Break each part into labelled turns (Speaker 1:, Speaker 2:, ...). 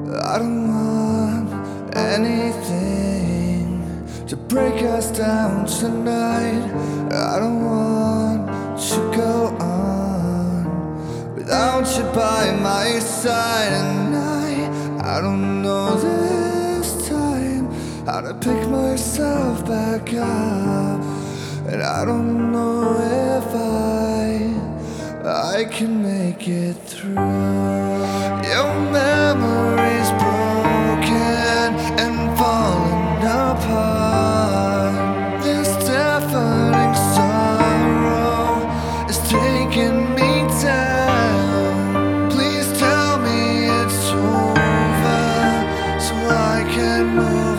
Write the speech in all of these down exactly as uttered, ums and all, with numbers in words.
Speaker 1: I don't want anything to break us down tonight. I don't want to go on without you by my side. And I, I don't know this time how to pick myself back up. And I don't know if I, I can make it through. Your memory's broken and falling apart. This deafening sorrow is taking me down. Please tell me it's over so I can move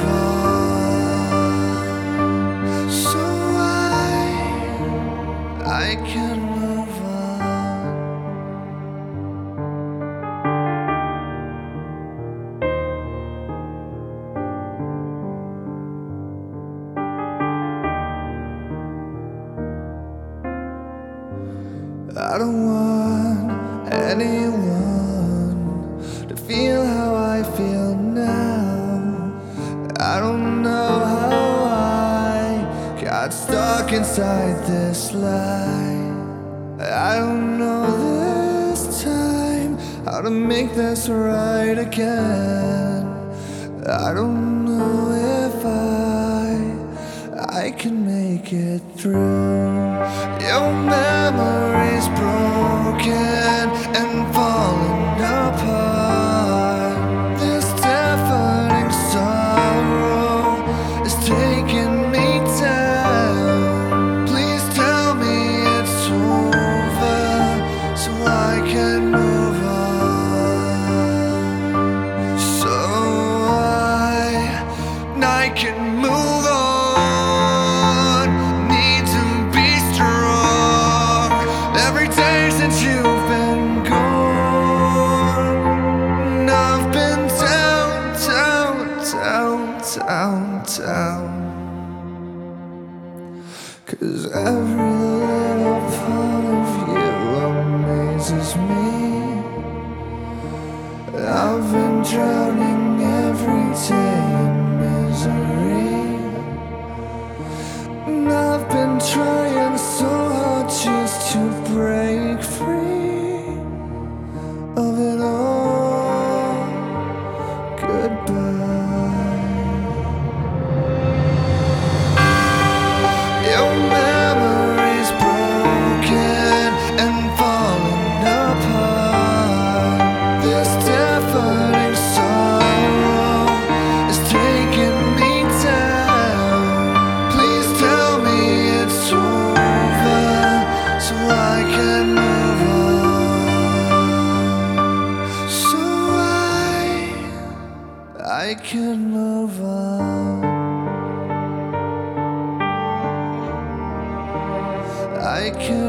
Speaker 1: on. So I, I can move on. I don't want anyone to feel how I feel now. I don't know how I got stuck inside this lie. I don't know this time how to make this right again. I don't know if I I can make it through. Your memory's broken and falling apart. This deafening sorrow is taking me down. Please tell me it's over so I can move on. So I, I can move on. Since you've been gone, I've been down, down, down, down, down. 'Cause every little part of you amazes me. I've been drowning every day in misery, and I've been trying so hard just to break free of it all. Goodbye. Your memory's broken and falling apart. This deafening sorrow is taking me down. Please tell me it's over so I can move on. So I, I can move on. I can